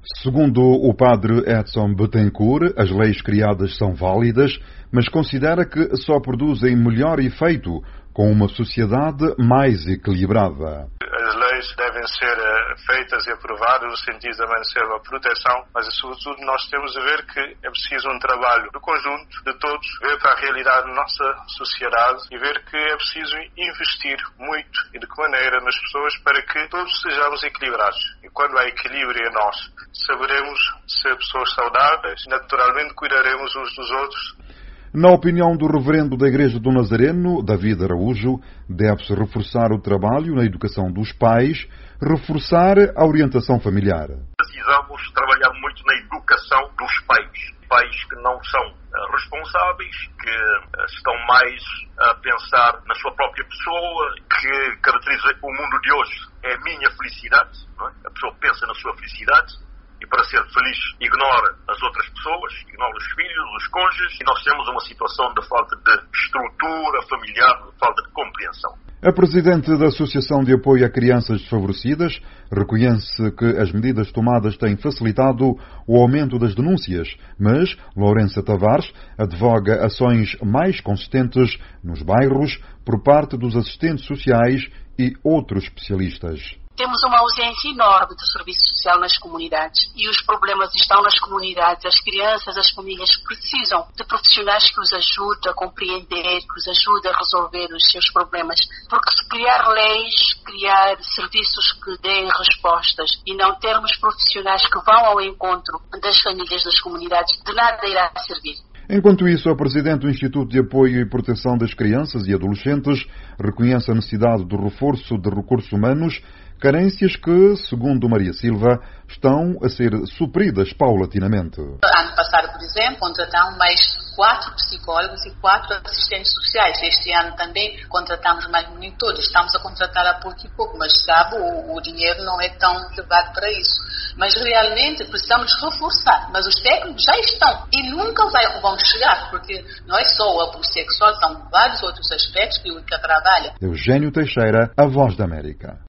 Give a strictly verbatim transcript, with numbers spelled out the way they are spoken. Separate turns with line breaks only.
Segundo o padre Edson Bettencourt, as leis criadas são válidas, mas considera que só produzem melhor efeito com uma sociedade mais equilibrada.
As leis devem ser feitas e aprovadas no sentido de manter a proteção, mas sobretudo nós temos a ver que é preciso um trabalho do conjunto, de todos, ver para a realidade da nossa sociedade e ver que é preciso investir muito e de que maneira nas pessoas para que todos sejamos equilibrados. E quando há equilíbrio em nós, saberemos ser pessoas saudáveis, naturalmente cuidaremos uns dos outros.
Na opinião do reverendo da Igreja do Nazareno, David Araújo, deve-se reforçar o trabalho na educação dos pais, reforçar a orientação familiar.
Precisamos trabalhar muito na educação dos pais. Pais que não são responsáveis, que estão mais a pensar na sua própria pessoa, que caracteriza o mundo de hoje é a minha felicidade, não é? A pessoa pensa na sua felicidade. E para ser feliz, ignora as outras pessoas, ignora os filhos, os cônjuges, e nós temos uma situação de falta de estrutura familiar, de falta de compreensão.
A presidente da Associação de Apoio a Crianças Desfavorecidas reconhece que as medidas tomadas têm facilitado o aumento das denúncias, mas Lourença Tavares advoga ações mais consistentes nos bairros por parte dos assistentes sociais e outros especialistas.
Temos uma ausência enorme do serviço social nas comunidades e os problemas estão nas comunidades. As crianças, as famílias precisam de profissionais que os ajudem a compreender, que os ajudem a resolver os seus problemas. Porque se criar leis, criar serviços que deem respostas e não termos profissionais que vão ao encontro das famílias das comunidades, de nada irá servir.
Enquanto isso, a presidente do Instituto de Apoio e Proteção das Crianças e Adolescentes reconhece a necessidade do reforço de recursos humanos, carências que, segundo Maria Silva, estão a ser supridas paulatinamente.
Ano passado, por exemplo, contratamos mais quatro psicólogos e quatro assistentes sociais. Este ano também contratamos mais monitores. Estamos a contratar a pouco e pouco, mas sabe, o, o dinheiro não é tão elevado para isso. Mas realmente precisamos reforçar. Mas os técnicos já estão e nunca vai, vão chegar, porque não é só o abuso sexual, são vários outros aspectos que o I C A trabalha.
Eugênio Teixeira, a Voz da América.